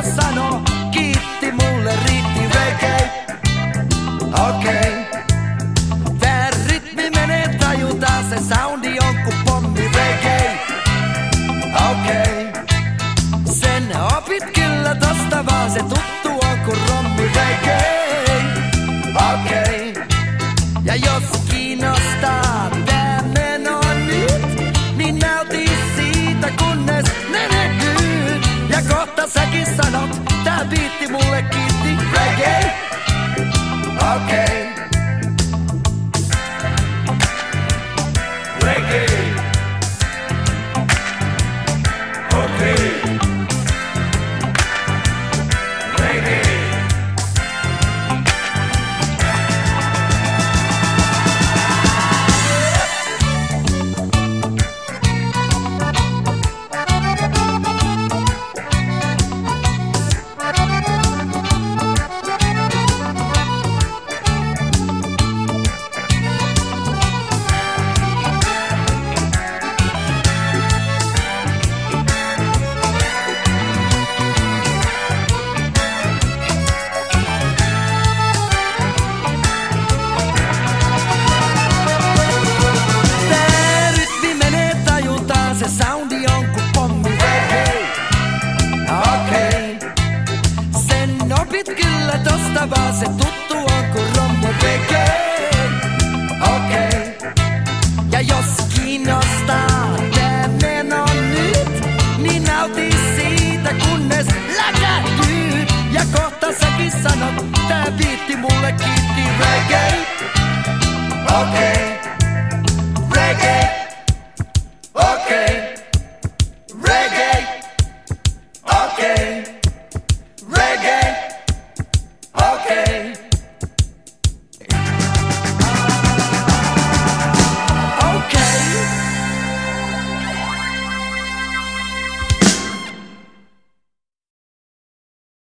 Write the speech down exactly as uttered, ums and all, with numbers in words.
sano, kiitti mulle riitti reggae. Okei, okay. Tää rytmi menee tajutaan, se soundi on ku pommi reggae. Okei, okay. Sen opit kyllä tosta vaan, se tuttu on ku rommi reggae. Okei, okay. Ja jos kiinnostaa tää meno nyt, niin nauti siitä kunnes ne näkyy. Ja kohta säkin sanot, tää biitti mulle kiitti reggae. Okei. Okay. Reggae. Okei. Okay. Reggae. Soundi on ku pommi reggae. Okei, okay. Sen opit kyllä tosta vaan, se tuttu on ku rommi reggae. Okei, okay. Ja jos kiinnostaa tää meno nyt, niin nauti siitä kunnes läkähtyy. Ja kohta säkin sanot, tää biitti mulle kiitti reggae. Okei. Okay.